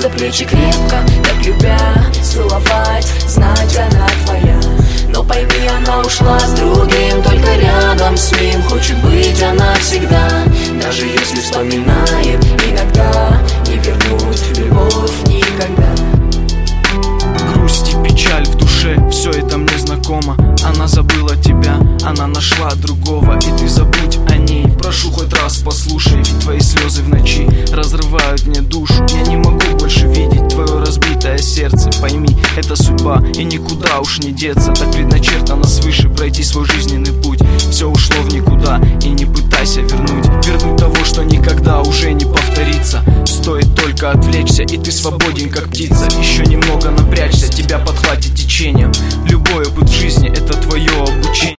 за плечи крепко, так любя, целовать, знать она твоя. Но пойми, она ушла с другим, только рядом с ним хочет быть она всегда. Даже если вспоминает иногда, не вернуть любовь никогда. Грусть и печаль в душе, все это мне знакомо. Она забыла тебя, она нашла другого, и ты забудь о ней. Прошу, хоть раз послушай, ведь твои слезы в ночи разрывают мне душу. Я не могу больше видеть твое разбитое сердце. Пойми, это судьба, и никуда уж не деться. Так предначертано свыше пройти свой жизненный путь. Все ушло в никуда, и не пытайся вернуть того, что никогда уже не повторится. Стоит только отвлечься, и ты свободен, как птица. Еще немного напрячься, тебя подхватит течением. Любой опыт в жизни — это твое обучение.